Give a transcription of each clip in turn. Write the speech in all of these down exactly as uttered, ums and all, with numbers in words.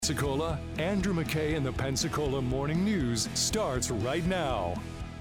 Pensacola, Andrew McKay and the Pensacola Morning News starts right now.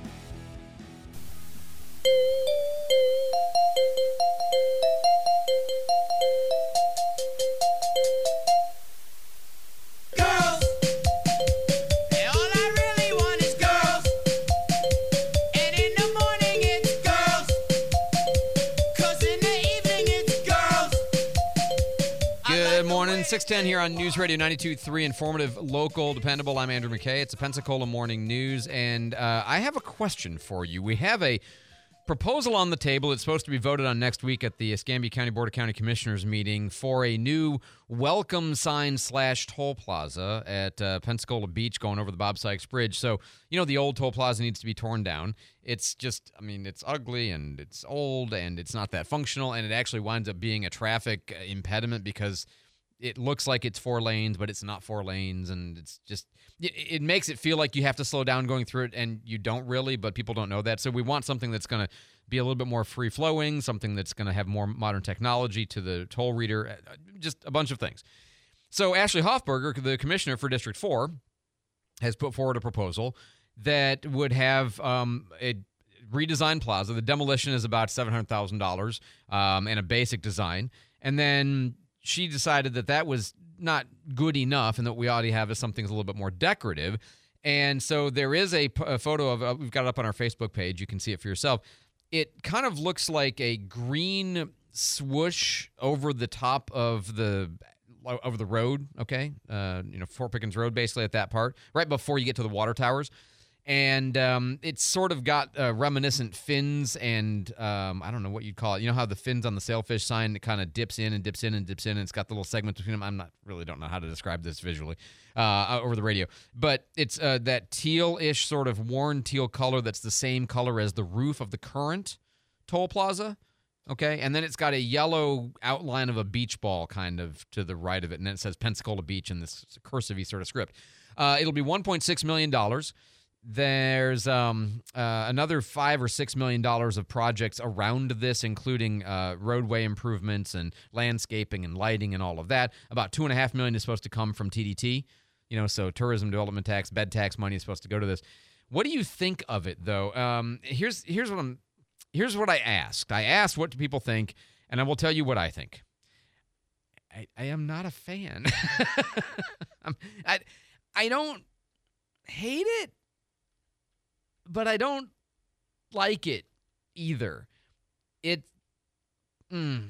six ten here on News Radio ninety-two point three, informative, local, dependable. I'm Andrew McKay. It's a Pensacola Morning News, and uh, I have a question for you. We have a proposal on the table. It's supposed to be voted on next week at the Escambia County Board of County Commissioners meeting for a new welcome sign slash toll plaza at uh, Pensacola Beach going over the Bob Sykes Bridge. So, you know, the old toll plaza needs to be torn down. It's just, I mean, it's ugly and it's old and it's not that functional, and it actually winds up being a traffic impediment because it looks like it's four lanes, but it's not four lanes, and it's just it, it makes it feel like you have to slow down going through it, and you don't really, but people don't know that. So we want something that's going to be a little bit more free-flowing, something that's going to have more modern technology to the toll reader, just a bunch of things. So Ashley Hoffberger, the commissioner for District four, has put forward a proposal that would have um, a redesigned plaza. The demolition is about seven hundred thousand dollars um, and a basic design, and then she decided that that was not good enough and that we ought to have something that's a little bit more decorative. And so there is a, a photo of, uh, we've got it up on our Facebook page. You can see it for yourself. It kind of looks like a green swoosh over the top of the over the road, okay? Uh, you know, Fort Pickens Road, basically at that part, right before you get to the water towers. And um, it's sort of got uh, reminiscent fins and um, I don't know what you'd call it. You know how the fins on the sailfish sign kind of dips in and dips in and dips in, and it's got the little segments between them. I'm not really don't know how to describe this visually uh, over the radio, but it's uh, that teal-ish sort of worn teal color that's the same color as the roof of the current toll plaza. Okay, and then it's got a yellow outline of a beach ball kind of to the right of it, and then it says Pensacola Beach in this cursive sort of script. Uh, it'll be one point six million dollars. There's um, uh, another five or six million dollars of projects around this, including uh, roadway improvements and landscaping and lighting and all of that. About two and a half million is supposed to come from T D T, you know, so tourism development tax, bed tax money is supposed to go to this. What do you think of it, though? Um, here's here's what I'm here's what I asked. I asked what do people think, and I will tell you what I think. I, I am not a fan. I'm, I I don't hate it, but I don't like it either. It, mm,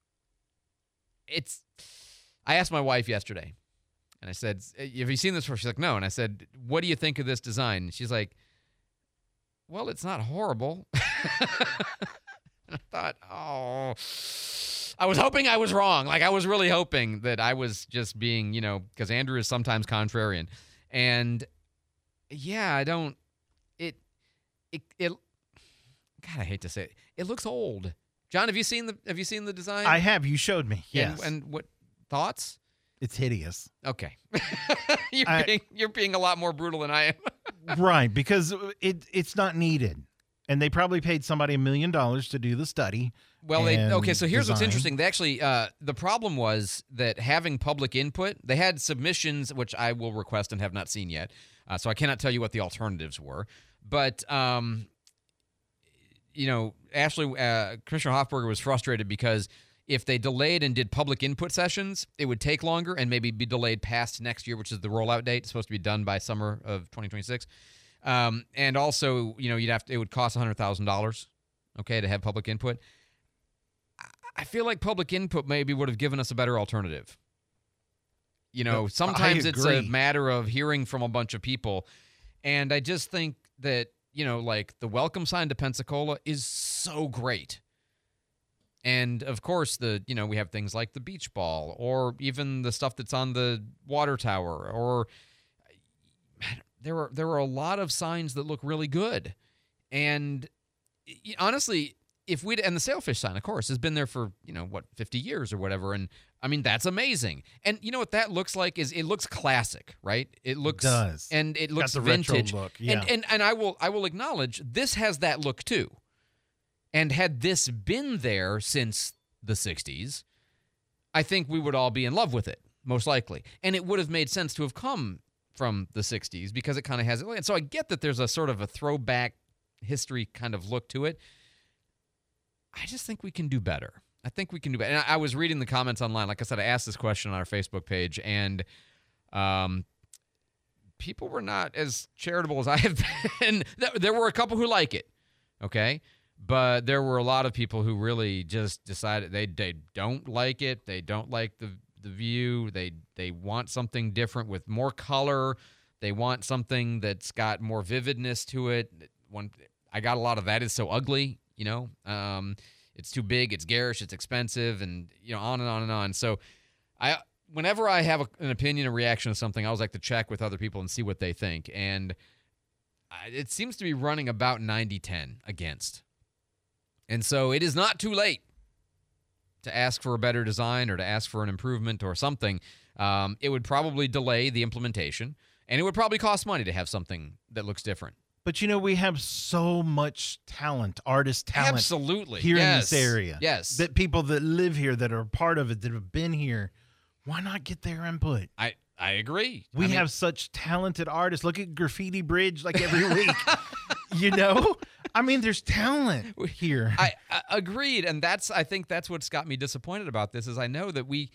it's, I asked my wife yesterday, and I said, have you seen this before? She's like, no. And I said, what do you think of this design? And she's like, well, it's not horrible. And I thought, oh, I was hoping I was wrong. Like, I was really hoping that I was just being, you know, because Andrew is sometimes contrarian. And, yeah, I don't, it, It, it, God, I hate to say it. It looks old. John, have you seen the Have you seen the design? I have. You showed me. Yes. And, and what thoughts? It's hideous. Okay. you're I, being you're being a lot more brutal than I am. Right, because it it's not needed, and they probably paid somebody a million dollars to do the study. Well, they okay. So here's design. what's interesting. They actually, uh, the problem was that having public input, they had submissions which I will request and have not seen yet. Uh, so I cannot tell you what the alternatives were. But, um, you know, Ashley, uh, Commissioner Hoffberger was frustrated because if they delayed and did public input sessions, it would take longer and maybe be delayed past next year, which is the rollout date. It's supposed to be done by summer of twenty twenty-six. Um, and also, you know, you'd have to, it would cost one hundred thousand dollars, okay, to have public input. I feel like public input maybe would have given us a better alternative. You know, sometimes it's a matter of hearing from a bunch of people. And I just think that, you know, like the welcome sign to Pensacola is so great. And of course, the, you know, we have things like the beach ball or even the stuff that's on the water tower, or there are, there are a lot of signs that look really good. And honestly, if we'd, and the sailfish sign, of course, has been there for, you know, what, fifty years or whatever. And I mean, that's amazing. And you know what that looks like is it looks classic, right? It looks, it does. And it looks Got the vintage. retro look. Yeah. And, and, and I will, I will acknowledge this has that look too. And had this been there since the sixties, I think we would all be in love with it. most likely. And it would have made sense to have come from the sixties because it kind of has it. And so I get that there's a sort of a throwback history kind of look to it. I just think we can do better. I think we can do better. And I, I was reading the comments online. Like I said, I asked this question on our Facebook page, and um, people were not as charitable as I have been. There were a couple who like it, okay? But there were a lot of people who really just decided they they don't like it. They don't like the the view. They they want something different with more color. They want something that's got more vividness to it. One, I got a lot of that is so ugly, you know. Um, it's too big, it's garish, it's expensive, and you know, on and on and on. So, I whenever I have a, an opinion, a reaction to something, I always like to check with other people and see what they think. And I, it seems to be running about ninety ten against. And so it is not too late to ask for a better design or to ask for an improvement or something. Um, it would probably delay the implementation, and it would probably cost money to have something that looks different. But, you know, we have so much talent, artist talent. Absolutely. Here yes. in this area. Yes. That people that live here, that are a part of it, that have been here, why not get their input? I, I agree. We I mean, have such talented artists. Look at Graffiti Bridge like every week. You know? I mean, there's talent here. I, I agreed, and that's I think that's what's got me disappointed about this is I know that we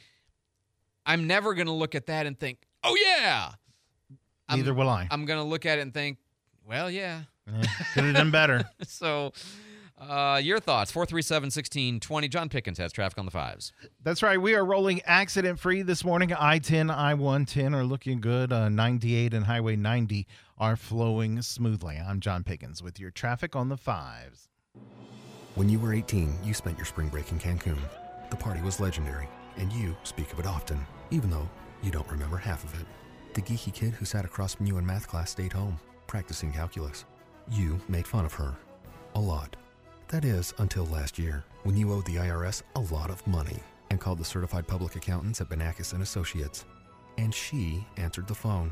I'm never going to look at that and think, "Oh yeah." Neither I'm, will I. I'm going to look at it and think, "Well, yeah." yeah, could have done better. So, uh, your thoughts, four three seven, one six two zero. John Pickens has traffic on the fives. That's right. We are rolling accident-free this morning. I ten, I one ten are looking good. Uh, ninety-eight and Highway ninety are flowing smoothly. I'm John Pickens with your traffic on the fives. When you were eighteen, you spent your spring break in Cancun. The party was legendary, and you speak of it often, even though you don't remember half of it. The geeky kid who sat across from you in math class stayed home, practicing calculus. You made fun of her. A lot. That is, until last year, when you owed the I R S a lot of money and called the certified public accountants at Banakis and Associates. And she answered the phone.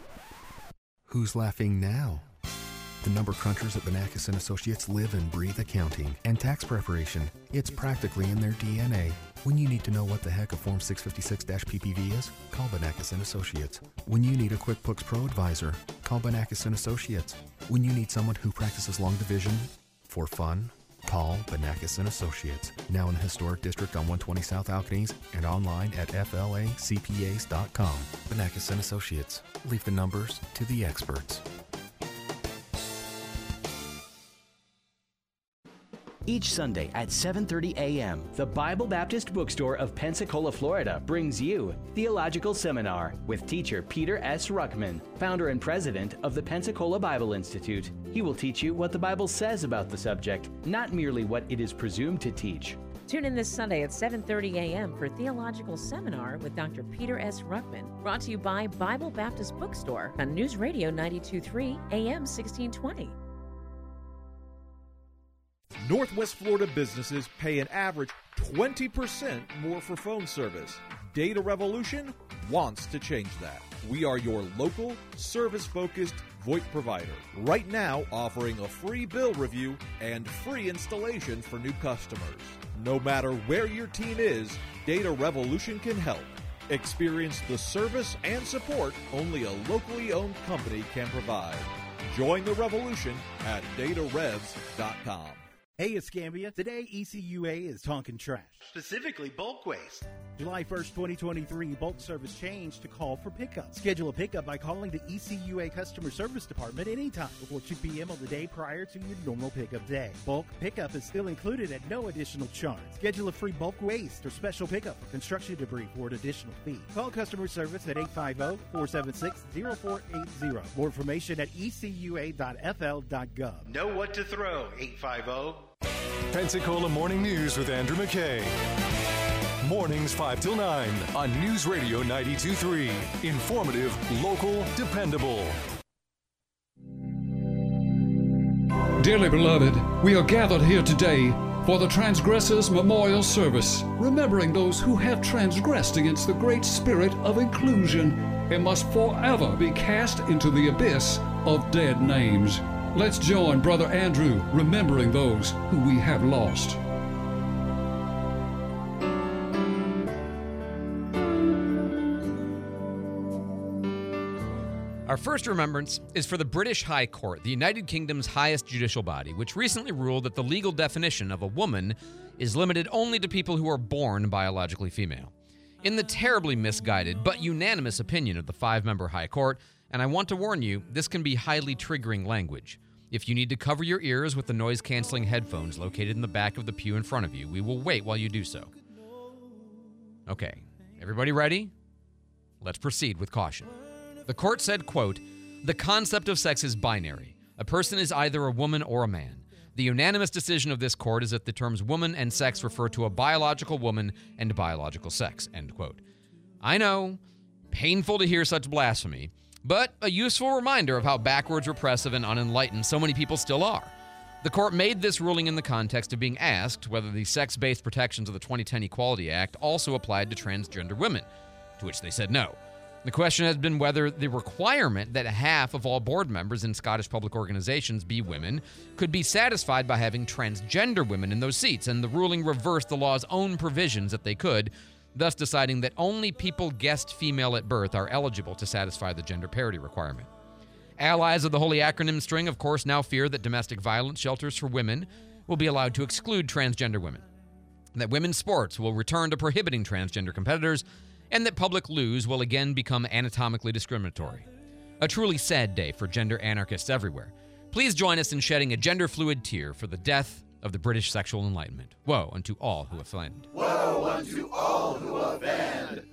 Who's laughing now? The number crunchers at Banakis and Associates live and breathe accounting and tax preparation. It's practically in their D N A. When you need to know what the heck a Form six fifty-six P P V is, call Banakis and Associates. When you need a QuickBooks Pro advisor, call Banakis and Associates. When you need someone who practices long division for fun, call Banakis and Associates. Now in the Historic District on one twenty South Alcanese and online at F L A C P As dot com. Banakis and Associates. Leave the numbers to the experts. Each Sunday at seven thirty a.m., the Bible Baptist Bookstore of Pensacola, Florida brings you Theological Seminar with teacher Peter S. Ruckman, founder and president of the Pensacola Bible Institute. He will teach you what the Bible says about the subject, not merely what it is presumed to teach. Tune in this Sunday at seven thirty a.m. for Theological Seminar with Doctor Peter S. Ruckman, brought to you by Bible Baptist Bookstore on News Radio ninety-two point three A M sixteen twenty. Northwest Florida businesses pay an average twenty percent more for phone service. Data Revolution wants to change that. We are your local, service-focused VoIP provider. Right now, offering a free bill review and free installation for new customers. No matter where your team is, Data Revolution can help. Experience the service and support only a locally owned company can provide. Join the revolution at data revs dot com. Hey, Escambia. Today, E C U A is talking trash, specifically bulk waste. July first, twenty twenty-three, bulk service changed to call for pickup. Schedule a pickup by calling the E C U A Customer Service Department anytime before two p.m. on the day prior to your normal pickup day. Bulk pickup is still included at no additional charge. Schedule a free bulk waste or special pickup for construction debris for an additional fee. Call customer service at eight five zero, four seven six, zero four eight zero. More information at e c u a dot f l dot gov. Know what to throw, eight five zero. Pensacola Morning News with Andrew McKay. Mornings five till nine on News Radio ninety-two point three. Informative, local, dependable. Dearly beloved, we are gathered here today for the Transgressors Memorial Service, remembering those who have transgressed against the great spirit of inclusion and must forever be cast into the abyss of dead names. Let's join Brother Andrew remembering those who we have lost. Our first remembrance is for the British High Court, the United Kingdom's highest judicial body, which recently ruled that the legal definition of a woman is limited only to people who are born biologically female. In the terribly misguided but unanimous opinion of the five-member High Court, and I want to warn you, this can be highly triggering language. If you need to cover your ears with the noise-canceling headphones located in the back of the pew in front of you, we will wait while you do so. Okay, everybody ready? Let's proceed with caution. The court said, quote, "The concept of sex is binary. A person is either a woman or a man. The unanimous decision of this court is that the terms woman and sex refer to a biological woman and biological sex," end quote. I know, painful to hear such blasphemy, but a useful reminder of how backwards, repressive, and unenlightened so many people still are. The court made this ruling in the context of being asked whether the sex-based protections of the twenty ten Equality Act also applied to transgender women, to which they said no. The question has been whether the requirement that half of all board members in Scottish public organizations be women could be satisfied by having transgender women in those seats, and the ruling reversed the law's own provisions that they could, thus deciding that only people guessed female at birth are eligible to satisfy the gender parity requirement. Allies of the holy acronym string, of course, now fear that domestic violence shelters for women will be allowed to exclude transgender women, that women's sports will return to prohibiting transgender competitors, and that public loos will again become anatomically discriminatory. A truly sad day for gender anarchists everywhere. Please join us in shedding a gender-fluid tear for the death of the British sexual enlightenment. Woe unto all who offend. Woe unto all who offend.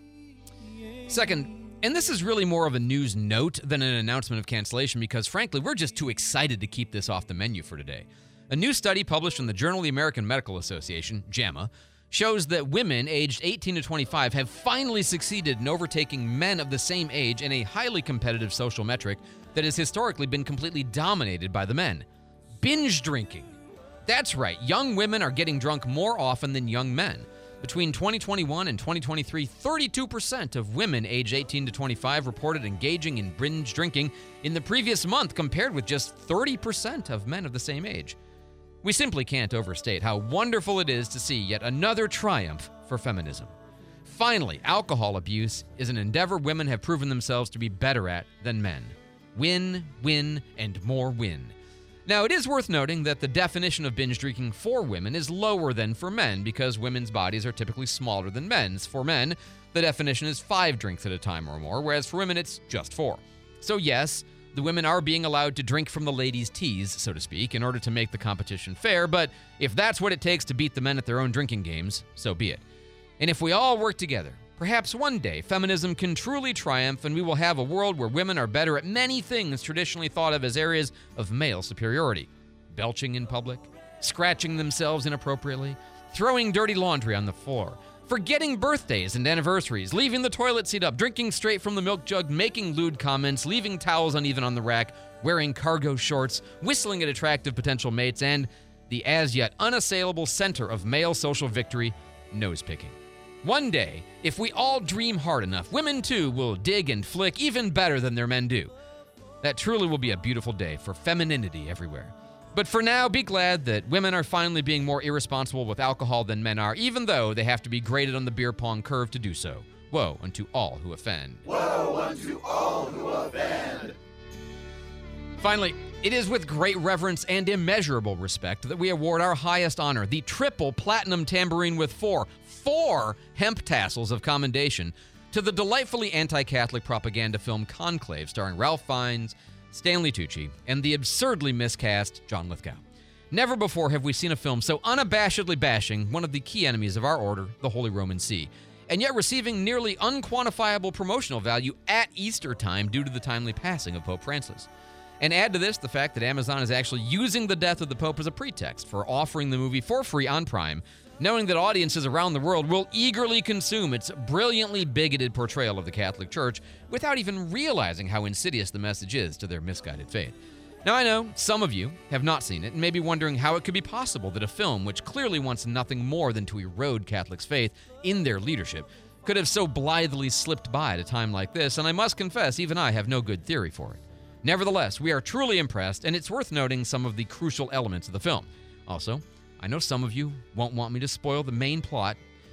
Second, and this is really more of a news note than an announcement of cancellation because, frankly, we're just too excited to keep this off the menu for today. A new study published in the Journal of the American Medical Association, JAMA, shows that women aged eighteen to twenty-five have finally succeeded in overtaking men of the same age in a highly competitive social metric that has historically been completely dominated by the men. Binge drinking. That's right, young women are getting drunk more often than young men. Between twenty twenty-one and twenty twenty-three, thirty-two percent of women aged eighteen to twenty-five reported engaging in binge drinking in the previous month, compared with just thirty percent of men of the same age. We simply can't overstate how wonderful it is to see yet another triumph for feminism. Finally, alcohol abuse is an endeavor women have proven themselves to be better at than men. Win, win, and more win. Now, it is worth noting that the definition of binge drinking for women is lower than for men because women's bodies are typically smaller than men's. For men, the definition is five drinks at a time or more, whereas for women it's just four. So yes, the women are being allowed to drink from the ladies' teas, so to speak, in order to make the competition fair, but if that's what it takes to beat the men at their own drinking games, so be it. And if we all work together, perhaps one day feminism can truly triumph and we will have a world where women are better at many things traditionally thought of as areas of male superiority. Belching in public, scratching themselves inappropriately, throwing dirty laundry on the floor, forgetting birthdays and anniversaries, leaving the toilet seat up, drinking straight from the milk jug, making lewd comments, leaving towels uneven on the rack, wearing cargo shorts, whistling at attractive potential mates, and the as-yet unassailable center of male social victory, nose-picking. One day, if we all dream hard enough, women too will dig and flick even better than their men do. That truly will be a beautiful day for femininity everywhere. But for now, be glad that women are finally being more irresponsible with alcohol than men are, even though they have to be graded on the beer pong curve to do so. Woe unto all who offend. Woe unto all who offend. Finally, it is with great reverence and immeasurable respect that we award our highest honor, the triple platinum tambourine with four, four hemp tassels of commendation, to the delightfully anti-Catholic propaganda film Conclave, starring Ralph Fiennes, Stanley Tucci, and the absurdly miscast John Lithgow. Never before have we seen a film so unabashedly bashing one of the key enemies of our order, the Holy Roman See, and yet receiving nearly unquantifiable promotional value at Easter time due to the timely passing of Pope Francis. And add to this the fact that Amazon is actually using the death of the Pope as a pretext for offering the movie for free on Prime, knowing that audiences around the world will eagerly consume its brilliantly bigoted portrayal of the Catholic Church without even realizing how insidious the message is to their misguided faith. Now, I know some of you have not seen it and may be wondering how it could be possible that a film which clearly wants nothing more than to erode Catholics' faith in their leadership could have so blithely slipped by at a time like this, and I must confess, even I have no good theory for it. Nevertheless, we are truly impressed, and it's worth noting some of the crucial elements of the film. Also, I know some of you won't want me to spoil the main plot,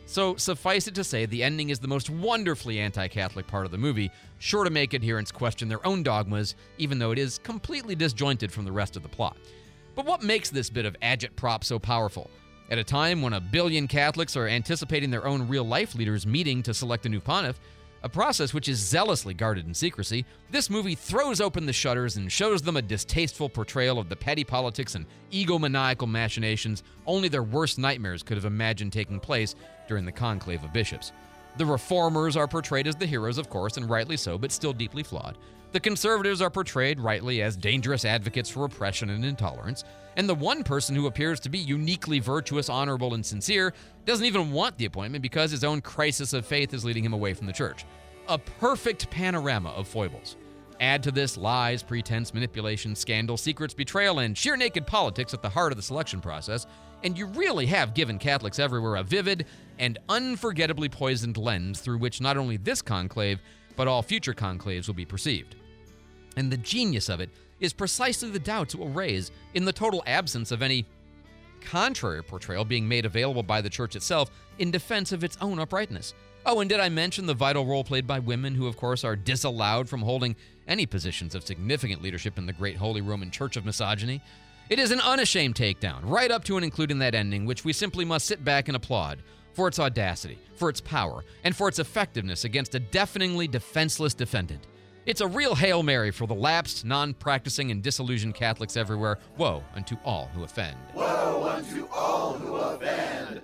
So suffice it to say, the ending is the most wonderfully anti-Catholic part of the movie, sure to make adherents question their own dogmas, even though it is completely disjointed from the rest of the plot. But what makes this bit of agitprop so powerful? At a time when a billion Catholics are anticipating their own real-life leaders meeting to select a new pontiff, a process which is zealously guarded in secrecy, this movie throws open the shutters and shows them a distasteful portrayal of the petty politics and egomaniacal machinations only their worst nightmares could have imagined taking place during the conclave of bishops. The reformers are portrayed as the heroes, of course, and rightly so, but still deeply flawed. The conservatives are portrayed rightly as dangerous advocates for oppression and intolerance, and the one person who appears to be uniquely virtuous, honorable, and sincere doesn't even want the appointment because his own crisis of faith is leading him away from the church. A perfect panorama of foibles. Add to this lies, pretense, manipulation, scandal, secrets, betrayal, and sheer naked politics at the heart of the selection process, and you really have given Catholics everywhere a vivid and unforgettably poisoned lens through which not only this conclave, but all future conclaves will be perceived. And the genius of it is precisely the doubts it will raise in the total absence of any contrary portrayal being made available by the church itself in defense of its own uprightness. Oh, and did I mention the vital role played by women who, of course, are disallowed from holding any positions of significant leadership in the great Holy Roman Church of misogyny? It is an unashamed takedown, right up to and including that ending, which we simply must sit back and applaud for its audacity, for its power, and for its effectiveness against a deafeningly defenseless defendant. It's a real Hail Mary for the lapsed, non-practicing, and disillusioned Catholics everywhere. Woe unto all who offend. Woe unto all who offend.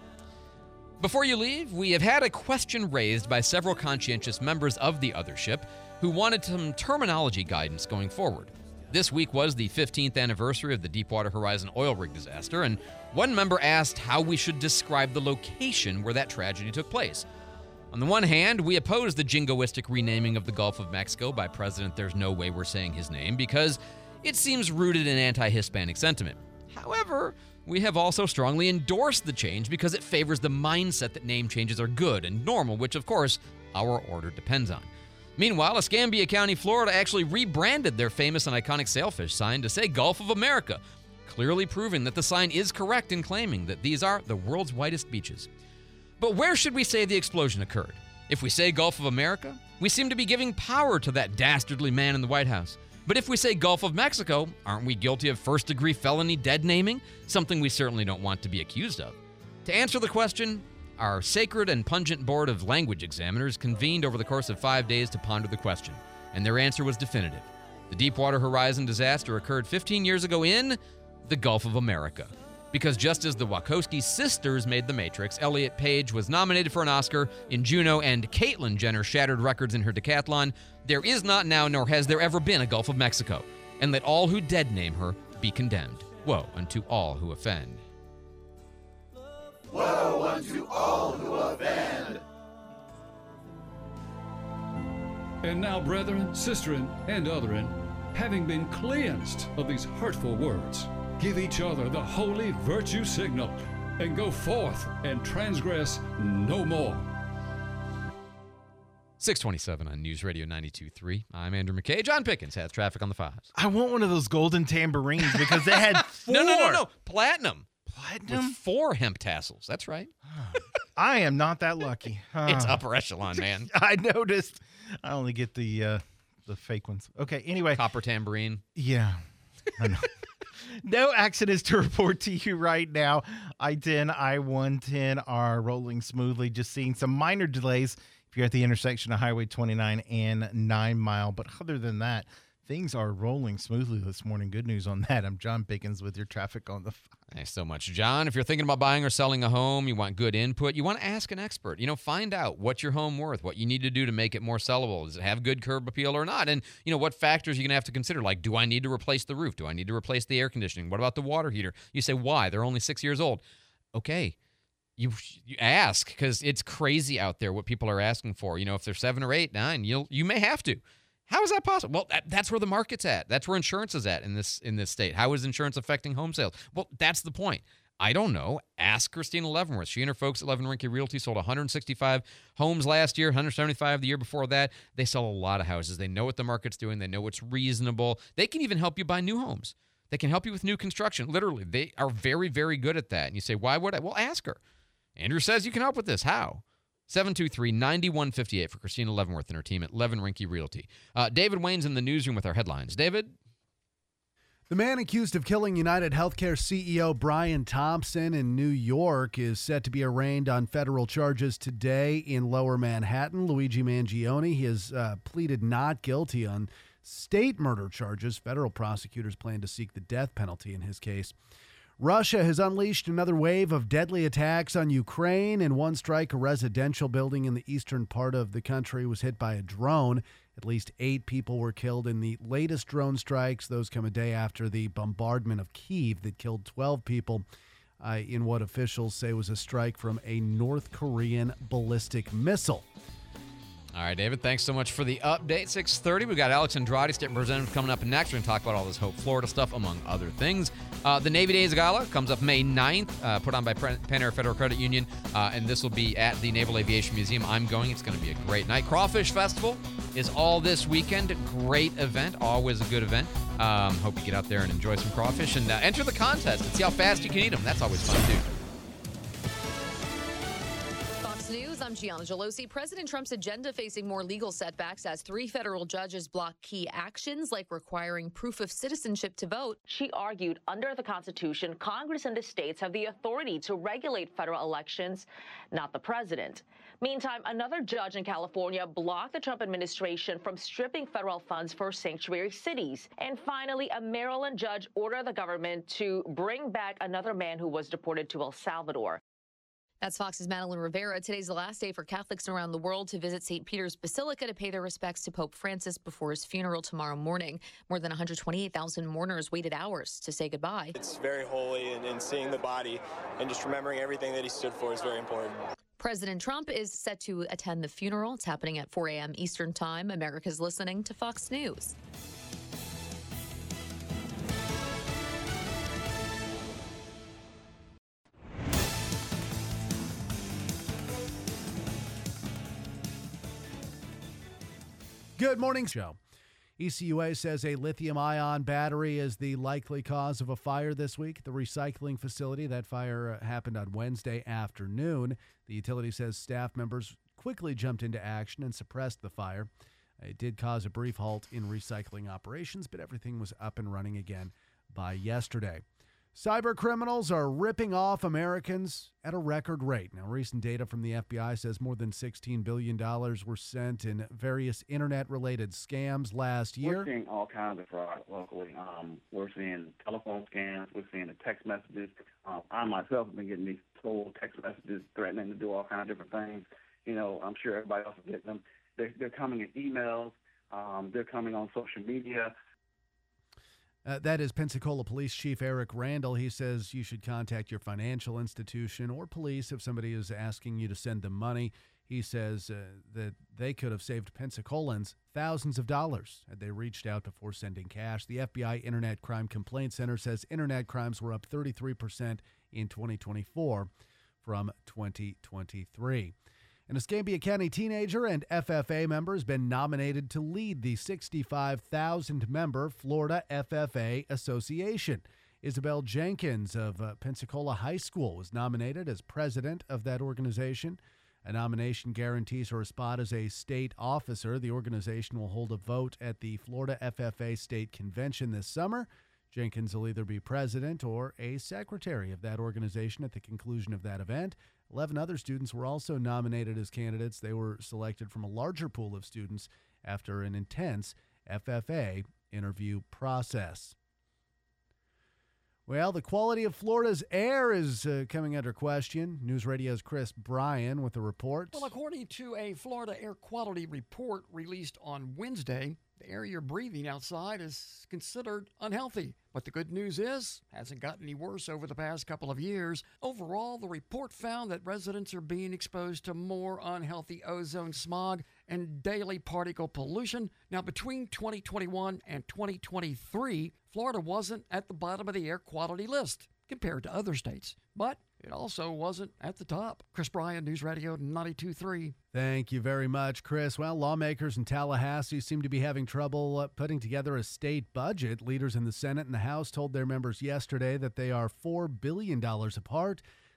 Before you leave, we have had a question raised by several conscientious members of the Othership who wanted some terminology guidance going forward. This week was the fifteenth anniversary of the Deepwater Horizon oil rig disaster, and one member asked how we should describe the location where that tragedy took place. On the one hand, we oppose the jingoistic renaming of the Gulf of Mexico by President There's No Way We're Saying His Name because it seems rooted in anti-Hispanic sentiment. However, we have also strongly endorsed the change because it favors the mindset that name changes are good and normal, which, of course, our order depends on. Meanwhile, Escambia County, Florida actually rebranded their famous and iconic sailfish sign to say Gulf of America, clearly proving that the sign is correct in claiming that these are the world's whitest beaches. But where should we say the explosion occurred? If we say Gulf of America, we seem to be giving power to that dastardly man in the White House. But if we say Gulf of Mexico, aren't we guilty of first-degree felony dead naming? Something we certainly don't want to be accused of. To answer the question, our sacred and pungent board of language examiners convened over the course of five days to ponder the question, and their answer was definitive. The Deepwater Horizon disaster occurred fifteen years ago in the Gulf of America. Because just as the Wachowski sisters made The Matrix, Elliot Page was nominated for an Oscar in Juno, and Caitlyn Jenner shattered records in her decathlon, there is not now nor has there ever been a Gulf of Mexico. And let all who dead name her be condemned. Woe unto all who offend. Woe unto all who offend. And now, brethren, sisterin, and otherin, having been cleansed of these hurtful words, give each other the holy virtue signal, and go forth and transgress no more. six twenty-seven on News Radio ninety-two point three. I'm Andrew McKay. John Pickens has traffic on the fives. I want one of those golden tambourines because they had four. no, no, no, no. Platinum. Platinum? With four hemp tassels. That's right. I am not that lucky. Uh, it's upper echelon, man. I noticed. I only get the uh, the fake ones. Okay, anyway. Copper tambourine. Yeah. I know. No accidents to report to you right now. I ten, I one ten are rolling smoothly, just seeing some minor delays if you're at the intersection of Highway twenty-nine and nine mile. But other than that, things are rolling smoothly this morning. Good news on that. I'm John Pickens with your traffic on the five. Thanks so much, John. If you're thinking about buying or selling a home, you want good input, you want to ask an expert. You know, find out what's your home worth, what you need to do to make it more sellable. Does it have good curb appeal or not? And, you know, what factors you're going to have to consider. Like, do I need to replace the roof? Do I need to replace the air conditioning? What about the water heater? You say, why? They're only six years old. Okay. You, you ask, because it's crazy out there what people are asking for. You know, if they're seven or eight, nine, you'll, you may have to. How is that possible? Well, that, that's where the market's at. That's where insurance is at in this in this state. How is insurance affecting home sales? Well, that's the point. I don't know. Ask Christina Leavenworth. She and her folks at Levin Rinke Realty sold one hundred sixty-five homes last year, one hundred seventy-five the year before that. They sell a lot of houses. They know what the market's doing. They know what's reasonable. They can even help you buy new homes. They can help you with new construction. Literally, they are very, very good at that. And you say, why would I? Well, ask her. Andrew says you can help with this. How? seven two three, nine one five eight for Christina Leavenworth and her team at Levin Rinke Realty. Uh, David Wayne's in the newsroom with our headlines. David? The man accused of killing United Healthcare C E O Brian Thompson in New York is set to be arraigned on federal charges today in Lower Manhattan. Luigi Mangione, he has uh, pleaded not guilty on state murder charges. Federal prosecutors plan to seek the death penalty in his case. Russia has unleashed another wave of deadly attacks on Ukraine. In one strike, a residential building in the eastern part of the country was hit by a drone. At least eight people were killed in the latest drone strikes. Those come a day after the bombardment of Kyiv that killed twelve people uh, in what officials say was a strike from a North Korean ballistic missile. All right, David, thanks so much for the update. six thirty, we've got Alex Andrade, State Representative, coming up next. We're going to talk about all this Hope Florida stuff, among other things. Uh, the Navy Days Gala comes up May ninth, uh, put on by Pan-Air Federal Credit Union, uh, and this will be at the Naval Aviation Museum. I'm going. It's going to be a great night. Crawfish Festival is all this weekend. Great event, always a good event. Um, hope you get out there and enjoy some crawfish and uh, enter the contest and see how fast you can eat them. That's always fun, too. News, I'm Gianna Gelosi. President Trump's agenda facing more legal setbacks as three federal judges block key actions like requiring proof of citizenship to vote. She argued under the Constitution, Congress and the states have the authority to regulate federal elections, not the president. Meantime, another judge in California blocked the Trump administration from stripping federal funds for sanctuary cities. And finally, a Maryland judge ordered the government to bring back another man who was deported to El Salvador. That's Fox's Madeline Rivera. Today's the last day for Catholics around the world to visit Saint Peter's Basilica to pay their respects to Pope Francis before his funeral tomorrow morning. More than one hundred twenty-eight thousand mourners waited hours to say goodbye. It's very holy, and, and seeing the body and just remembering everything that he stood for is very important. President Trump is set to attend the funeral. It's happening at four a.m. Eastern Time. America's listening to Fox News. Good morning, show. E C U A says a lithium-ion battery is the likely cause of a fire this week at the recycling facility. That fire happened on Wednesday afternoon. The utility says staff members quickly jumped into action and suppressed the fire. It did cause a brief halt in recycling operations, but everything was up and running again by yesterday. Cyber criminals are ripping off Americans at a record rate. Now, recent data from the F B I says more than sixteen billion dollars were sent in various internet-related scams last year. We're seeing all kinds of fraud locally. Um, we're seeing telephone scams. We're seeing the text messages. Um, I myself have been getting these total text messages threatening to do all kinds of different things. You know, I'm sure everybody else is getting them. They're, they're coming in emails. Um, they're coming on social media. Uh, that is Pensacola Police Chief Eric Randall. He says you should contact your financial institution or police if somebody is asking you to send them money. He says uh, that they could have saved Pensacolans thousands of dollars had they reached out before sending cash. The F B I Internet Crime Complaint Center says internet crimes were up thirty-three percent in twenty twenty-four from twenty twenty-three. An Escambia County teenager and F F A member has been nominated to lead the sixty-five thousand member Florida F F A Association. Isabel Jenkins of uh, Pensacola High School was nominated as president of that organization. A nomination guarantees her a spot as a state officer. The organization will hold a vote at the Florida F F A State Convention this summer. Jenkins will either be president or a secretary of that organization at the conclusion of that event. Eleven other students were also nominated as candidates. They were selected from a larger pool of students after an intense F F A interview process. Well, the quality of Florida's air is uh, coming under question. News Radio's Chris Bryan with the report. Well, according to a Florida air quality report released on Wednesday, the air you're breathing outside is considered unhealthy. But the good news is, hasn't gotten any worse over the past couple of years. Overall, the report found that residents are being exposed to more unhealthy ozone smog and daily particle pollution. Now, between twenty twenty-one and twenty twenty-three, Florida wasn't at the bottom of the air quality list compared to other states. But it also wasn't at the top. Chris Bryan, News Radio ninety-two point three. Thank you very much, Chris. Well, lawmakers in Tallahassee seem to be having trouble uh, putting together a state budget. Leaders in the Senate and the House told their members yesterday that they are four billion dollars apart.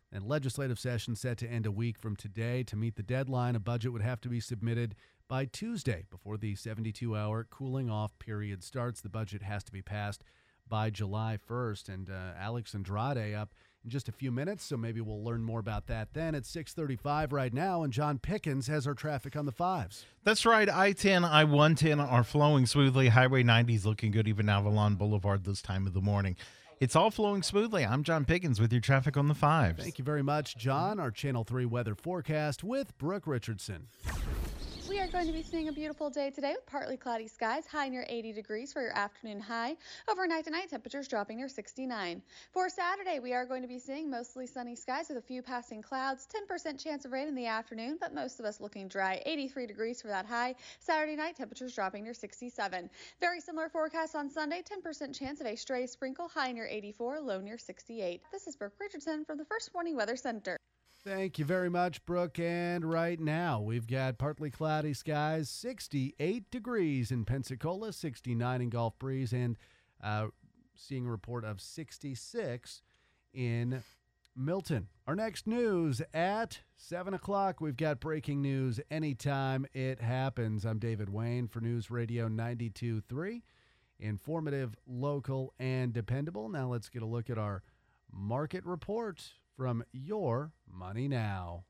And legislative session set to end a week from today. To meet the deadline, a budget would have to be submitted by Tuesday before the seventy-two hour cooling off period starts. The budget has to be passed by July first. And uh, Alex Andrade up in just a few minutes, so maybe we'll learn more about that then. At six thirty-five right now, and John Pickens has our traffic on the fives. That's right. I ten, I one ten are flowing smoothly. Highway ninety is looking good, even Avalon Boulevard this time of the morning. It's all flowing smoothly. I'm John Pickens with your traffic on the fives. Thank you very much, John. Our Channel three weather forecast with Brooke Richardson. We are going to be seeing a beautiful day today with partly cloudy skies, high near eighty degrees for your afternoon high. Overnight tonight, temperatures dropping near sixty-nine. For Saturday, we are going to be seeing mostly sunny skies with a few passing clouds, ten percent chance of rain in the afternoon, but most of us looking dry, eighty-three degrees for that high. Saturday night, temperatures dropping near sixty-seven. Very similar forecast on Sunday, ten percent chance of a stray sprinkle, high near eighty-four, low near sixty-eight. This is Brooke Richardson from the First Warning Weather Center. Thank you very much, Brooke. And right now, we've got partly cloudy skies, sixty-eight degrees in Pensacola, sixty-nine in Gulf Breeze, and uh, seeing a report of sixty-six in Milton. Our next news at seven o'clock. We've got breaking news anytime it happens. I'm David Wayne for News Radio ninety-two point three. Informative, local, and dependable. Now let's get a look at our market report from Your Money Now.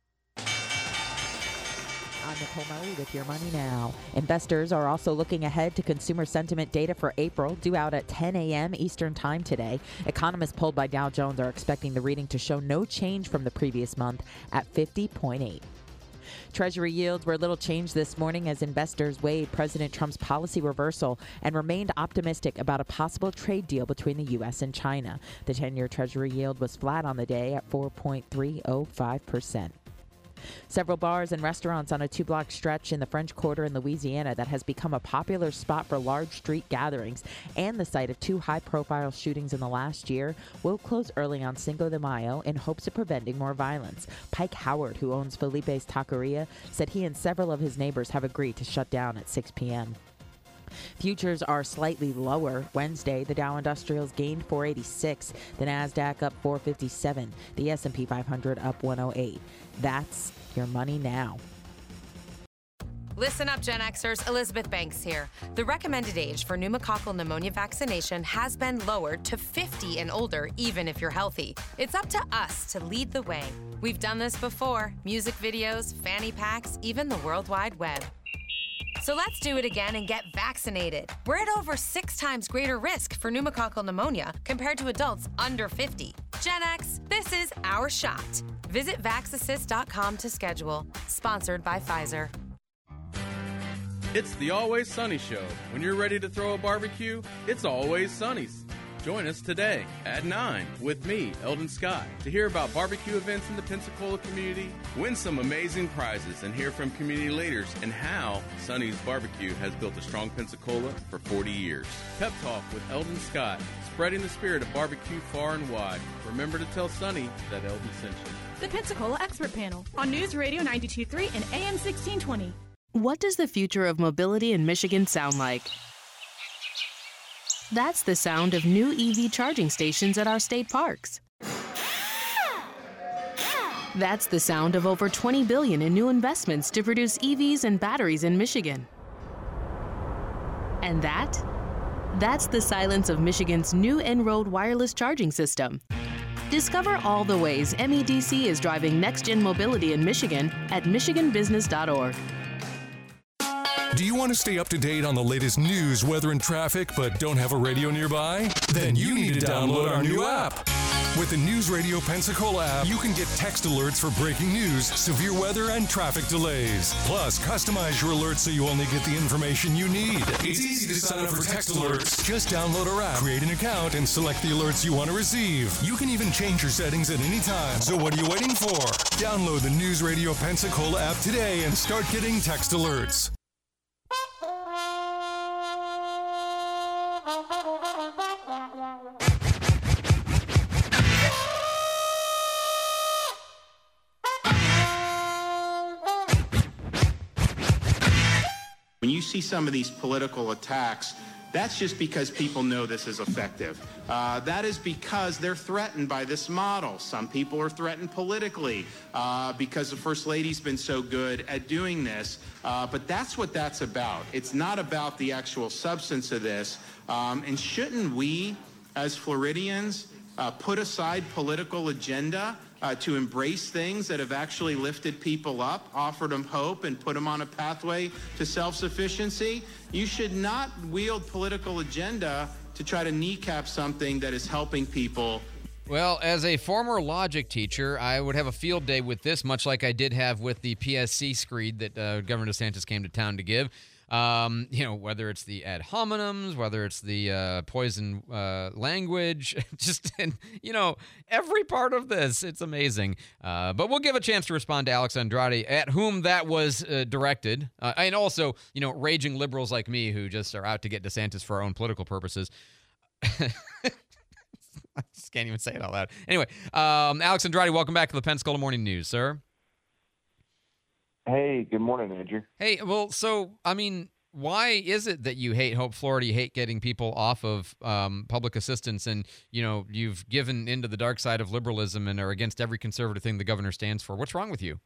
I'm Nicole Murray with Your Money Now. Investors are also looking ahead to consumer sentiment data for April, due out at ten a.m. Eastern Time today. Economists polled by Dow Jones are expecting the reading to show no change from the previous month at fifty point eight. Treasury yields were little changed this morning as investors weighed President Trump's policy reversal and remained optimistic about a possible trade deal between the U S and China. The ten-year Treasury yield was flat on the day at four point three oh five percent. Several bars and restaurants on a two-block stretch in the French Quarter in Louisiana that has become a popular spot for large street gatherings and the site of two high-profile shootings in the last year will close early on Cinco de Mayo in hopes of preventing more violence. Pike Howard, who owns Felipe's Taqueria, said he and several of his neighbors have agreed to shut down at six p.m. Futures are slightly lower. Wednesday, the Dow Industrials gained four eighty-six, the Nasdaq up four fifty-seven, the S and P five hundred up one oh eight. That's Your Money Now. Listen up, Gen Xers. Elizabeth Banks here. The recommended age for pneumococcal pneumonia vaccination has been lowered to fifty and older, even if you're healthy. It's up to us to lead the way. We've done this before. Music videos, fanny packs, even the World Wide Web. So let's do it again and get vaccinated. We're at over six times greater risk for pneumococcal pneumonia compared to adults under fifty. Gen X, this is our shot. Visit vax assist dot com to schedule. Sponsored by Pfizer. It's the Always Sunny Show. When you're ready to throw a barbecue, it's Always Sunny's. Join us today at nine with me, Eldon Scott, to hear about barbecue events in the Pensacola community, win some amazing prizes, and hear from community leaders and how Sunny's Barbecue has built a strong Pensacola for forty years. Pep Talk with Eldon Scott, spreading the spirit of barbecue far and wide. Remember to tell Sunny that Eldon sent you. The Pensacola Expert Panel on News Radio ninety-two point three and A M sixteen twenty. What does the future of mobility in Michigan sound like? That's the sound of new E V charging stations at our state parks. That's the sound of over twenty billion dollars in new investments to produce E Vs and batteries in Michigan. And that? That's the silence of Michigan's new En-Road wireless charging system. Discover all the ways M E D C is driving next-gen mobility in Michigan at michigan business dot org. Do you want to stay up to date on the latest news, weather, and traffic, but don't have a radio nearby? Then you need to download our new app. With the News Radio Pensacola app, you can get text alerts for breaking news, severe weather, and traffic delays. Plus, customize your alerts so you only get the information you need. It's easy to sign up for text alerts. Just download our app, create an account, and select the alerts you want to receive. You can even change your settings at any time. So what are you waiting for? Download the News Radio Pensacola app today and start getting text alerts. When you see some of these political attacks That's just because people know this is effective. Uh, that is because they're threatened by this model. Some people are threatened politically uh, because the First Lady's been so good at doing this. Uh, but that's what that's about. It's not about the actual substance of this. Um, and shouldn't we, as Floridians, uh, put aside political agenda Uh, to embrace things that have actually lifted people up, offered them hope, and put them on a pathway to self-sufficiency? You should not wield political agenda to try to kneecap something that is helping people. Well, as a former logic teacher, I would have a field day with this, much like I did have with the P S C screed that uh, Governor DeSantis came to town to give. Um, you know, whether it's the ad hominems, whether it's the uh, poison uh, language, just, and, you know, every part of this, it's amazing. Uh, but we'll give a chance to respond to Alex Andrade, at whom that was uh, directed. Uh, and also, you know, raging liberals like me who just are out to get DeSantis for our own political purposes. I just can't even say it out loud. Anyway, um, Alex Andrade, welcome back to the Pensacola Morning News, sir. Hey, good morning, Andrew. Hey, well, so, I mean, why is it that you hate Hope Florida, you hate getting people off of um, public assistance, and, you know, you've given into the dark side of liberalism and are against every conservative thing the governor stands for? What's wrong with you?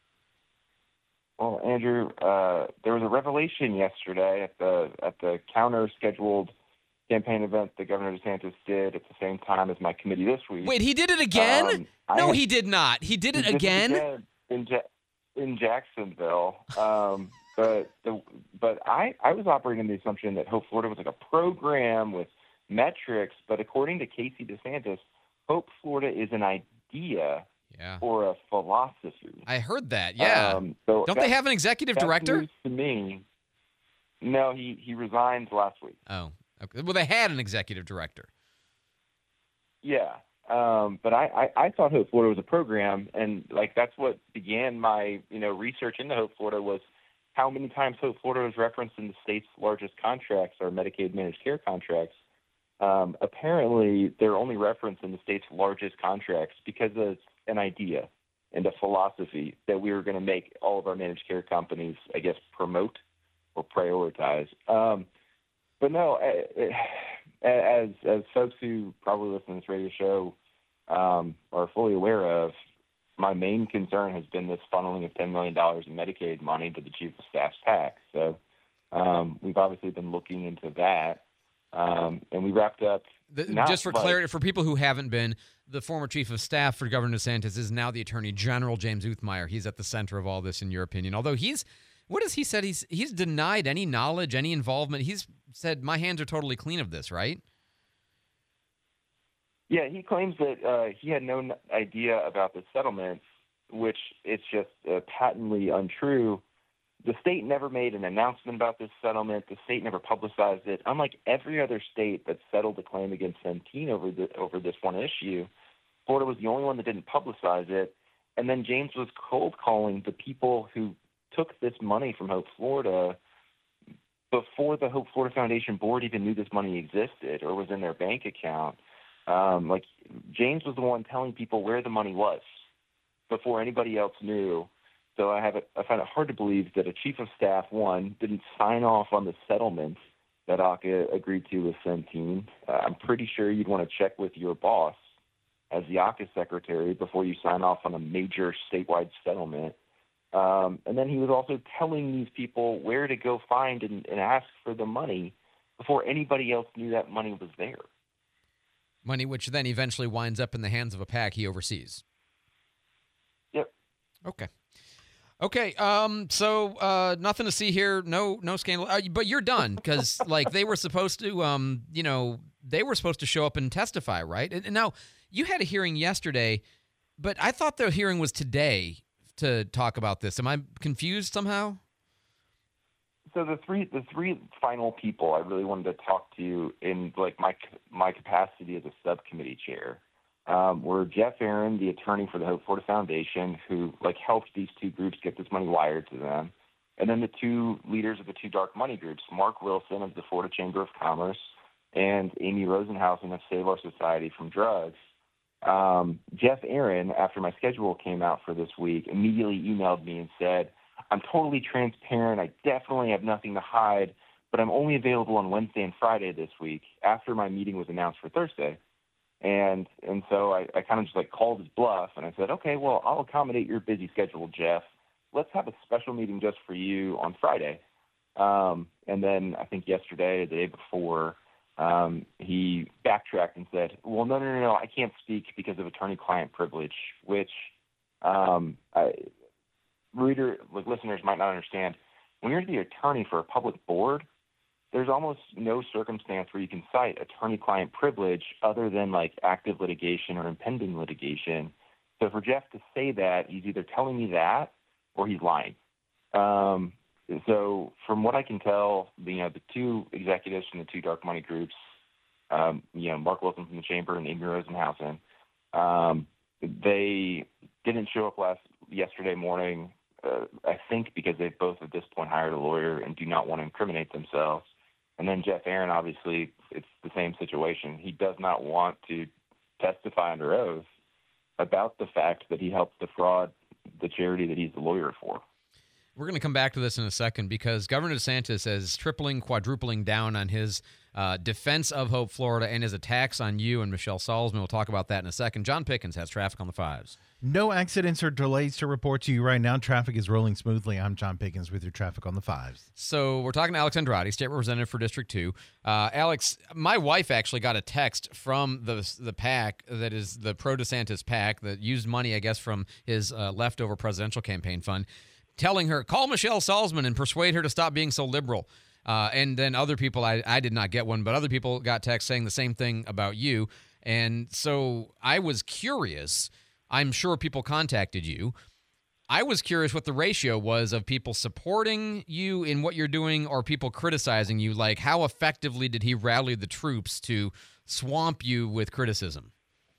Well, Andrew, uh, there was a revelation yesterday at the at the counter-scheduled campaign event that Governor DeSantis did at the same time as my committee this week. Wait, he did it again? Um, no, I, he did not. He did it he did again? It again in ja- in Jacksonville. Um, but the, but I, I was operating on the assumption that Hope Florida was like a program with metrics, but according to Casey DeSantis, Hope Florida is an idea yeah. or a philosophy. I heard that, yeah. Um, so Don't they have an executive that's director? news to me. No, he, he resigned last week. Oh, okay. Well, they had an executive director. Yeah. Um, but I, I, I thought Hope Florida was a program, and like that's what began my you know research into Hope Florida was how many times Hope Florida was referenced in the state's largest contracts or Medicaid managed care contracts. Um, apparently, they're only referenced in the state's largest contracts because it's an idea and a philosophy that we were going to make all of our managed care companies, I guess, promote or prioritize. Um, but no. I, As as folks who probably listen to this radio show um, are fully aware of, my main concern has been this funneling of ten million dollars in Medicaid money to the Chief of Staff's PAC. So um, we've obviously been looking into that, um, and we wrapped up. The, not just for like, clarity, for people who haven't been, the former Chief of Staff for Governor DeSantis is now the Attorney General, James Uthmeyer. He's at the center of all this, in your opinion. Although he's, what has he said? He's he's denied any knowledge, any involvement. He's said, my hands are totally clean of this, right? Yeah, he claims that uh, he had no idea about the settlement, which it's just uh, patently untrue. The state never made an announcement about this settlement. The state never publicized it. Unlike every other state that settled a claim against Centene over the, over this one issue, Florida was the only one that didn't publicize it. And then James was cold calling the people who took this money from Hope Florida before the Hope Florida Foundation board even knew this money existed or was in their bank account. Um, like James was the one telling people where the money was before anybody else knew. So I have it, I find it hard to believe that a chief of staff, one, didn't sign off on the settlement that A C A agreed to with Centene. Uh, I'm pretty sure you'd want to check with your boss as the A C A secretary before you sign off on a major statewide settlement. Um, and then he was also telling these people where to go find and, and ask for the money before anybody else knew that money was there. Money which then eventually winds up in the hands of a PAC he oversees. Yep. Okay. Okay. Um. So uh, nothing to see here. No. No scandal. Uh, but you're done because like they were supposed to. Um. You know they were supposed to show up and testify, right? And, and now you had a hearing yesterday, but I thought the hearing was today to talk about this. Am I confused somehow? So the three the three final people I really wanted to talk to in like my my capacity as a subcommittee chair um, were Jeff Aaron, the attorney for the Hope Florida Foundation, who like helped these two groups get this money wired to them, and then the two leaders of the two dark money groups, Mark Wilson of the Florida Chamber of Commerce and Amy Rosenhausen of Save Our Society from Drugs. Um, Jeff Aaron, after my schedule came out for this week, immediately emailed me and said, I'm totally transparent. I definitely have nothing to hide, but I'm only available on Wednesday and Friday this week after my meeting was announced for Thursday. And and so I, I kind of just like called his bluff, and I said, okay, well, I'll accommodate your busy schedule, Jeff. Let's have a special meeting just for you on Friday. Um, and then I think yesterday, the day before, um, he backtracked and said, well, no, no, no, no, I can't speak because of attorney-client privilege, which um, I, reader, like listeners might not understand. When you're the attorney for a public board, there's almost no circumstance where you can cite attorney-client privilege other than like active litigation or impending litigation. So for Jeff to say that, he's either telling me that or he's lying. Um, so from what I can tell, you know, the two executives from the two dark money groups, um, you know, Mark Wilson from the Chamber and Amy Rosenhausen, um, they didn't show up last yesterday morning, uh, I think because they've both at this point hired a lawyer and do not want to incriminate themselves. And then Jeff Aaron, obviously, it's the same situation. He does not want to testify under oath about the fact that he helped defraud the charity that he's the lawyer for. We're going to come back to this in a second because Governor DeSantis is tripling, quadrupling down on his uh, defense of Hope, Florida, and his attacks on you and Michelle Salzman. We'll talk about that in a second. John Pickens has traffic on the fives. No accidents or delays to report to you right now. Traffic is rolling smoothly. I'm John Pickens with your traffic on the fives. So we're talking to Alex Andrade, State Representative for District two. Uh, Alex, my wife actually got a text from the the PAC that is the pro-DeSantis PAC that used money, I guess, from his uh, leftover presidential campaign fund, telling her, call Michelle Salzman and persuade her to stop being so liberal. Uh, and then other people, I, I did not get one, but other people got texts saying the same thing about you. And so I was curious. I'm sure people contacted you. I was curious what the ratio was of people supporting you in what you're doing or people criticizing you. Like, how effectively did he rally the troops to swamp you with criticism?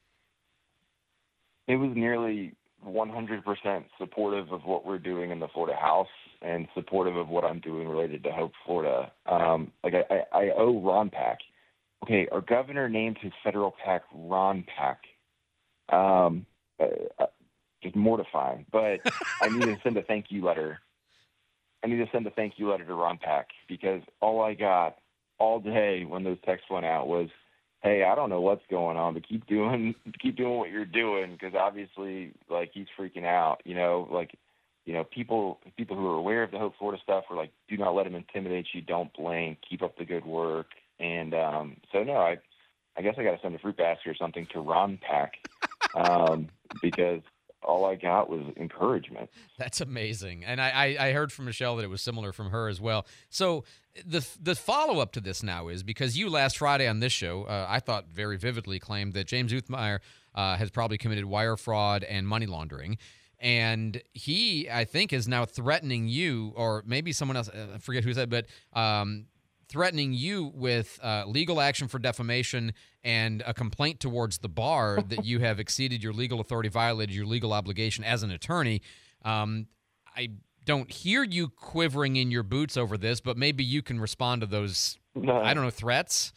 It was nearly one hundred percent supportive of what we're doing in the Florida House and supportive of what I'm doing related to Hope, Florida. Um, like I, I, I owe Ron Pack. Okay, our governor named his federal PAC Ron Pack. Um, uh, just mortifying. But I need to send a thank you letter. I need to send a thank you letter to Ron Pack because all I got all day when those texts went out was, hey, I don't know what's going on, but keep doing keep doing what you're doing because obviously, like, he's freaking out. You know, like, you know, people people who are aware of the Hope Florida stuff were like, do not let him intimidate you. Don't blink. Keep up the good work. And um, so, no, I I guess I got to send a fruit basket or something to Ron Pack um, because all I got was encouragement. That's amazing. And I, I, I heard from Michelle that it was similar from her as well. So the the follow-up to this now is because you last Friday on this show, uh, I thought very vividly claimed that James Uthmeyer uh, has probably committed wire fraud and money laundering. And he, I think, is now threatening you, or maybe someone else, I forget who said, but um, threatening you with uh, legal action for defamation and a complaint towards the bar that you have exceeded your legal authority, violated your legal obligation as an attorney. Um, I don't hear you quivering in your boots over this, but maybe you can respond to those, no. I don't know, threats?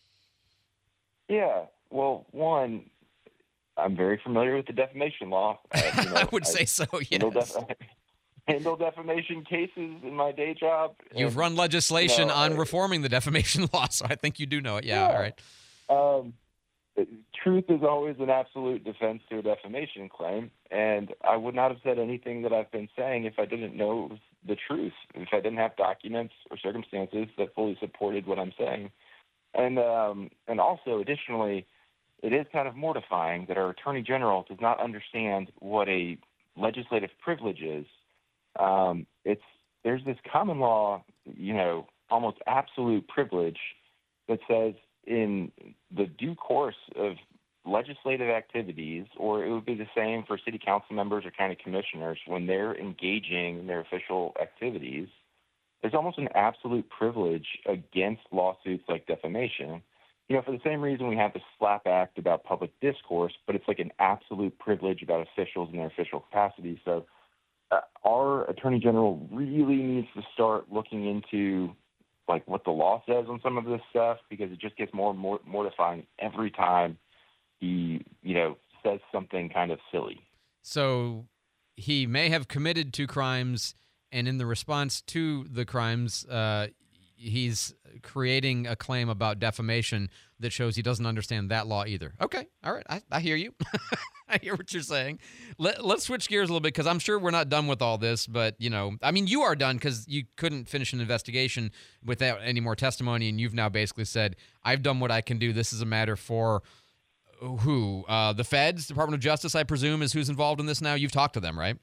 Yeah. Well, one, I'm very familiar with the defamation law. Uh, you know, I would say so, yes. Def- handle defamation cases in my day job. You've and, run legislation you know, on I, reforming the defamation law, so I think you do know it. Yeah, yeah. all right. Um, truth is always an absolute defense to a defamation claim, and I would not have said anything that I've been saying if I didn't know the truth, if I didn't have documents or circumstances that fully supported what I'm saying. And um, and also, additionally, it is kind of mortifying that our Attorney General does not understand what a legislative privilege is. Um, it's there's this common law, you know, almost absolute privilege that says in the due course of legislative activities, or it would be the same for city council members or county commissioners when they're engaging in their official activities, there's almost an absolute privilege against lawsuits like defamation. You know, for the same reason we have the SLAPP Act about public discourse, but it's like an absolute privilege about officials in their official capacity. So uh, our Attorney General really needs to start looking into like what the law says on some of this stuff, because it just gets more and more mortifying every time he, you know, says something kind of silly. So he may have committed two crimes, and in the response to the crimes, uh, he's creating a claim about defamation that shows he doesn't understand that law either. Okay, all right, I, I hear you. I hear what you're saying. Let, let's switch gears a little bit because I'm sure we're not done with all this, but, you know, I mean, you are done because you couldn't finish an investigation without any more testimony, and you've now basically said, I've done what I can do. This is a matter for who? Uh, the feds, Department of Justice, I presume, is who's involved in this now? You've talked to them, right?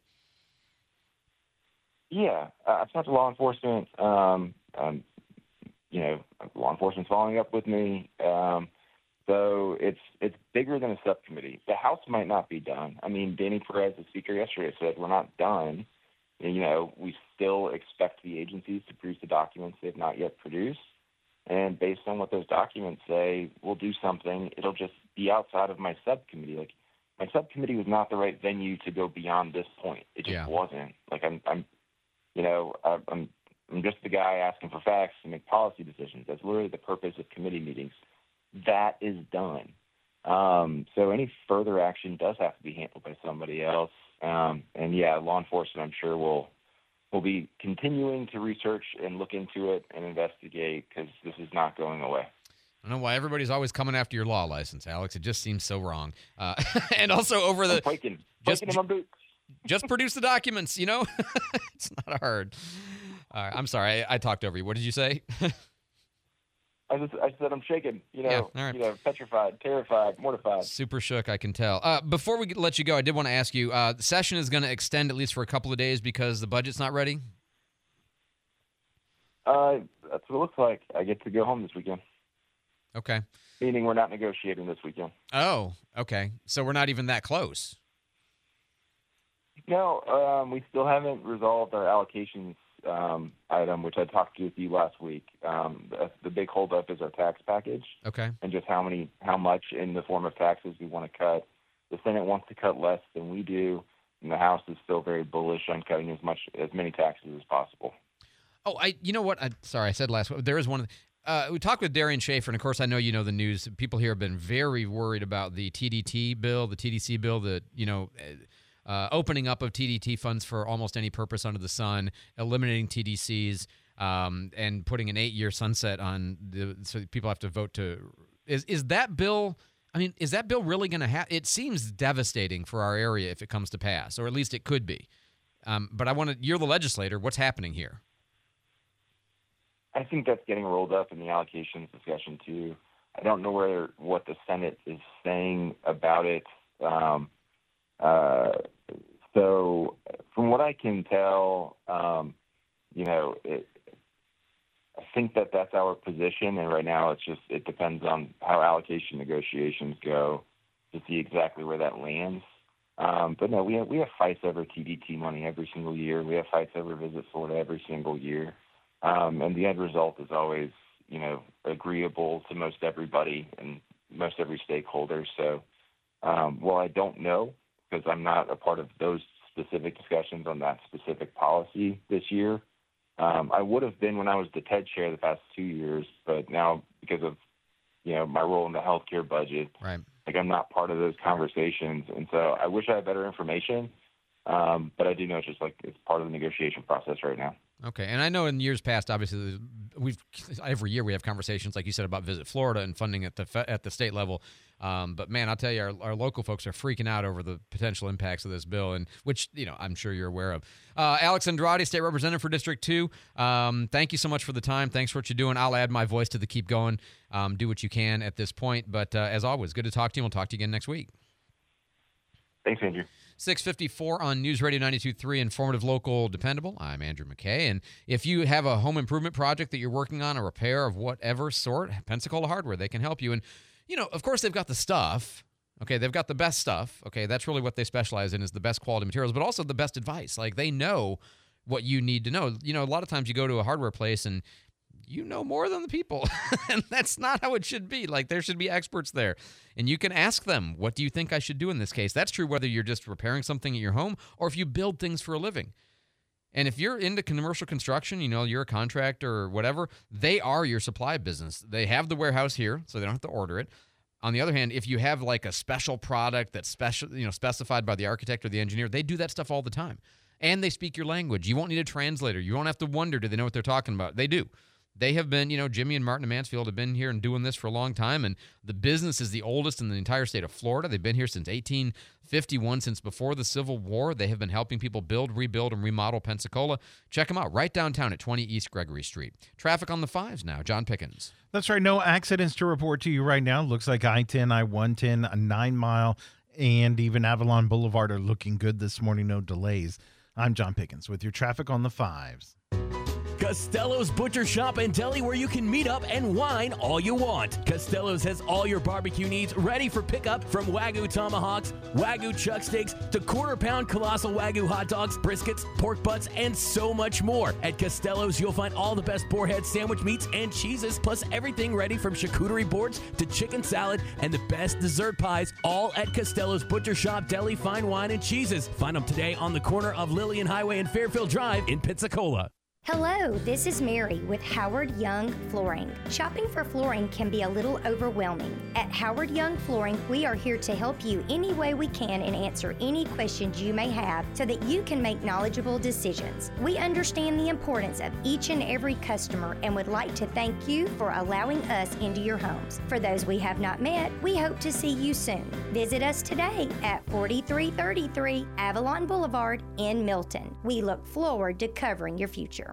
Yeah, uh, I've talked to law enforcement. Um, um, you know, law enforcement's following up with me. Um, so it's it's bigger than a subcommittee. The House might not be done. I mean, Danny Perez, the Speaker, yesterday said we're not done. You know, we still expect the agencies to produce the documents they've not yet produced. And based on what those documents say, we'll do something. It'll just be outside of my subcommittee. Like, my subcommittee was not the right venue to go beyond this point. It just Yeah. wasn't. Like, I'm, I'm, you know, I'm, I'm just the guy asking for facts to make policy decisions. That's literally the purpose of committee meetings. That is done. Um, so any further action does have to be handled by somebody else. Um, and yeah, law enforcement, I'm sure will will be continuing to research and look into it and investigate because this is not going away. I don't know why everybody's always coming after your law license, Alex. It just seems so wrong. Uh, and also over the I'm quaking, just quaking in my boots. just produce the documents. You know, it's not hard. All right, I'm sorry, I, I talked over you. What did you say? I just I said I'm shaking, you know, Yeah, all right. you know, petrified, terrified, mortified. Super shook, I can tell. Uh, before we let you go, I did want to ask you, uh, the session is going to extend at least for a couple of days because the budget's not ready? Uh, that's what it looks like. I get to go home this weekend. Okay. Meaning we're not negotiating this weekend. Oh, okay. So we're not even that close. No, um, we still haven't resolved our allocations um, item, which I talked to with you last week. Um, the, the big holdup is our tax package. Okay. And just how many, how much in the form of taxes we want to cut. The Senate wants to cut less than we do, and the House is still very bullish on cutting as much, as many taxes as possible. Oh, I. You know what? I, sorry, I said last. There is one. Of the, uh, we talked with Darian Schaefer, and of course, I know you know the news. People here have been very worried about the T D T bill, the T D C bill, that you know. Uh, opening up of T D T funds for almost any purpose under the sun, eliminating T D Cs, um, and putting an eight-year sunset on the so people have to vote to. Is is that bill? I mean, is that bill really going to have? It seems devastating for our area if it comes to pass, or at least it could be. Um, but I want to. You're the legislator. What's happening here? I think that's getting rolled up in the allocations discussion too. I don't know where what the Senate is saying about it. Um, uh, so from what I can tell, um, you know, it, I think that that's our position, and right now it's just it depends on how allocation negotiations go to see exactly where that lands. Um, but no, we have we have fights over T D T money every single year. We have fights over Visit Florida every single year, um, and the end result is always, you know, agreeable to most everybody and most every stakeholder. So, um, while I don't know, because I'm not a part of those specific discussions on that specific policy this year. Um, I would have been when I was the TED chair the past two years, but now because of, you know, my role in the healthcare budget, right. like I'm not part of those conversations. And so I wish I had better information, um, but I do know it's just like it's part of the negotiation process right now. Okay, and I know in years past, obviously, we've every year we have conversations, like you said, about Visit Florida and funding at the fe- at the state level. Um, but man, I'll tell you, our, our local folks are freaking out over the potential impacts of this bill, and which you know I'm sure you're aware of. Uh, Alex Andrade, state representative for District Two. Um, thank you so much for the time. Thanks for what you're doing. I'll add my voice to the keep going. Um, do what you can at this point. But uh, as always, good to talk to you. We'll talk to you again next week. Thanks, Andrew. six fifty-four on News Radio ninety-two point three, informative, local, dependable. I'm Andrew McKay, and if you have a home improvement project that you're working on, a repair of whatever sort, Pensacola Hardware, they can help you. And, you know, of course, they've got the stuff. Okay, they've got the best stuff. Okay, that's really what they specialize in is the best quality materials, but also the best advice. Like, they know what you need to know. You know, a lot of times you go to a hardware place and you know more than the people, and that's not how it should be. Like, there should be experts there, and you can ask them, what do you think I should do in this case? That's true whether you're just repairing something at your home or if you build things for a living. And if you're into commercial construction, you know, you're a contractor or whatever, they are your supply business. They have the warehouse here, so they don't have to order it. On the other hand, if you have like a special product that's special, you know, specified by the architect or the engineer, they do that stuff all the time. And they speak your language. You won't need a translator. You won't have to wonder, do they know what they're talking about? They do. They have been, you know, Jimmy and Martin and Mansfield have been here and doing this for a long time, and the business is the oldest in the entire state of Florida. They've been here since eighteen fifty-one, since before the Civil War. They have been helping people build, rebuild, and remodel Pensacola. Check them out right downtown at twenty East Gregory Street. Traffic on the fives now. John Pickens. That's right. No accidents to report to you right now. Looks like I ten, I one ten, a nine mile, and even Avalon Boulevard are looking good this morning. No delays. I'm John Pickens with your traffic on the fives. Costello's Butcher Shop and Deli, where you can meet up and wine all you want. Costello's has all your barbecue needs ready for pickup, from Wagyu tomahawks, Wagyu chuck steaks, to quarter-pound colossal Wagyu hot dogs, briskets, pork butts, and so much more. At Costello's, you'll find all the best boarhead sandwich meats and cheeses, plus everything ready from charcuterie boards to chicken salad and the best dessert pies, all at Costello's Butcher Shop, Deli, fine wine, and cheeses. Find them today on the corner of Lillian Highway and Fairfield Drive in Pensacola. Hello, this is Mary with Howard Young Flooring. Shopping for flooring can be a little overwhelming. At Howard Young Flooring, we are here to help you any way we can and answer any questions you may have so that you can make knowledgeable decisions. We understand the importance of each and every customer and would like to thank you for allowing us into your homes. For those we have not met, we hope to see you soon. Visit us today at forty-three thirty-three Avalon Boulevard in Milton. We look forward to covering your future.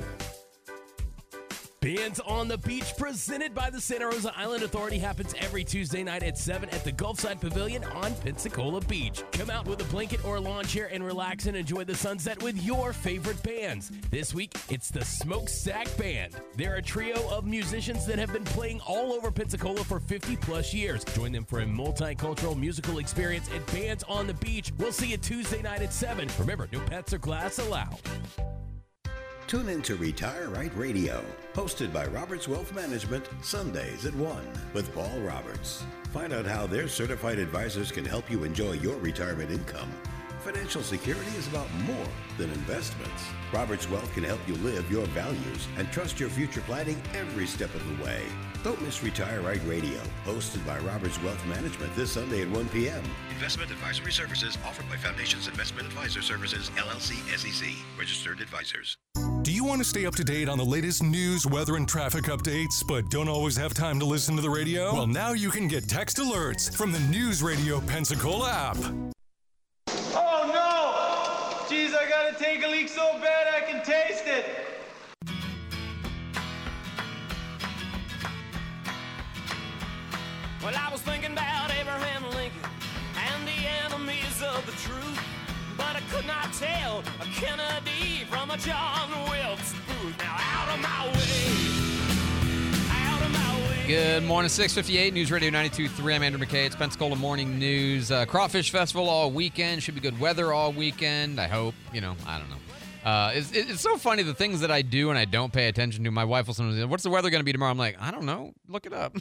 Bands on the Beach, presented by the Santa Rosa Island Authority, happens every Tuesday night at seven at the Gulfside Pavilion on Pensacola Beach. Come out with a blanket or a lawn chair and relax and enjoy the sunset with your favorite bands. This week, it's the Smokestack Band. They're a trio of musicians that have been playing all over Pensacola for fifty plus years. Join them for a multicultural musical experience at Bands on the Beach. We'll see you Tuesday night at seven. Remember, no pets or glass allowed. Tune in to Retire Right Radio, hosted by Roberts Wealth Management, Sundays at one with Paul Roberts. Find out how their certified advisors can help you enjoy your retirement income. Financial security is about more than investments. Roberts Wealth can help you live your values and trust your future planning every step of the way. Don't miss Retire Right Radio, hosted by Roberts Wealth Management this Sunday at one p.m. Investment advisory services offered by Foundations Investment Advisor Services, L L C, S E C, registered advisors. Do you want to stay up to date on the latest news, weather, and traffic updates, but don't always have time to listen to the radio? Well, now you can get text alerts from the News Radio Pensacola app. Oh no! Jeez, I gotta take a leak so bad I can taste it. Well, I was thinking about Abraham Lincoln and the enemies of the truth, but I could not tell a Kennedy from a John Wilkes Booth. Now out of my way, out of my way. Good morning, six fifty-eight, News Radio ninety-two point three. I'm Andrew McKay. It's Pensacola Morning News. Uh, Crawfish Festival all weekend. Should be good weather all weekend, I hope. You know, I don't know. Uh, it's, it's so funny, the things that I do and I don't pay attention to. My wife will sometimes say, what's the weather going to be tomorrow? I'm like, I don't know. Look it up.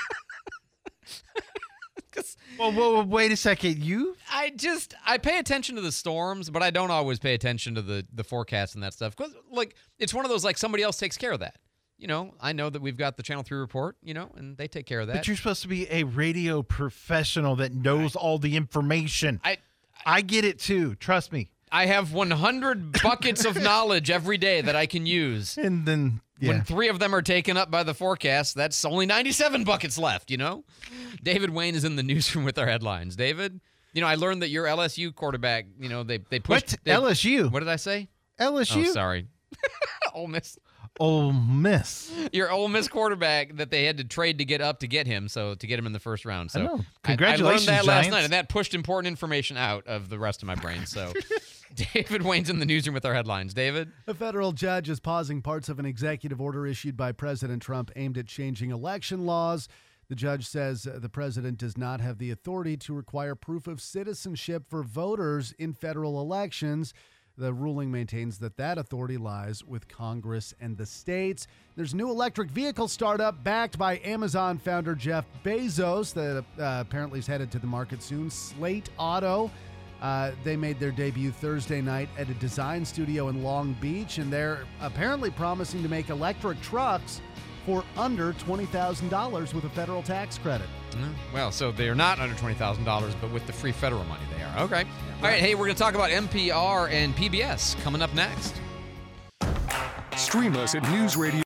Well, well, wait a second. You? I just, I pay attention to the storms, but I don't always pay attention to the, the forecast and that stuff. Because, like, it's one of those, like, somebody else takes care of that. You know, I know that we've got the Channel three report, you know, and they take care of that. But you're supposed to be a radio professional that knows I, all the information. I, I I get it, too. Trust me. I have one hundred buckets of knowledge every day that I can use. And then... Yeah. When three of them are taken up by the forecast, that's only ninety-seven buckets left, you know? David Wayne is in the newsroom with our headlines. David, you know, I learned that your L S U quarterback, you know, they, they pushed... What? They, L S U? What did I say? L S U? Oh, sorry. Ole Miss. Ole Miss. Your Ole Miss quarterback that they had to trade to get up to get him, so to get him in the first round. So I know. Congratulations, I, I learned that Giants. last night, and that pushed important information out of the rest of my brain, so... David Wayne's in the newsroom with our headlines. David? A federal judge is pausing parts of an executive order issued by President Trump aimed at changing election laws. The judge says the president does not have the authority to require proof of citizenship for voters in federal elections. The ruling maintains that that authority lies with Congress and the states. There's a new electric vehicle startup backed by Amazon founder Jeff Bezos that uh, apparently is headed to the market soon, Slate Auto. Uh, they made their debut Thursday night at a design studio in Long Beach, and they're apparently promising to make electric trucks for under twenty thousand dollars with a federal tax credit. Mm, well, so they're not under twenty thousand dollars, but with the free federal money they are. Okay. All right, hey, we're going to talk about N P R and P B S coming up next. Stream us at News Radio.